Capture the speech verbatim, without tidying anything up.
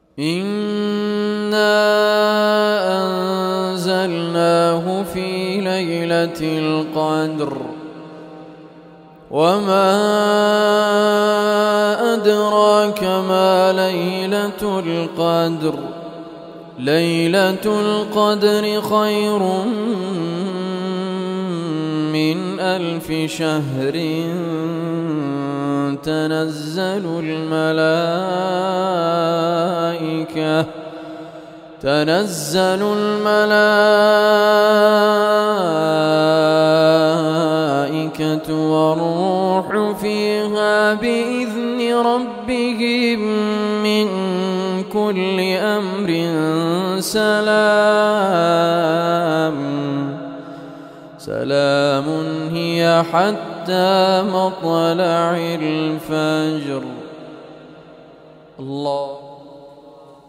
إنا أنزلناه في ليلة القدر وما أدراك ما ليلة القدر ليلة القدر خير من ألف شهر تنزل الملائكة تنزل الملائكة والروح فيها بإذن ربهم من كل أمر سلام سلام هي حتى مطلع الفجر. الله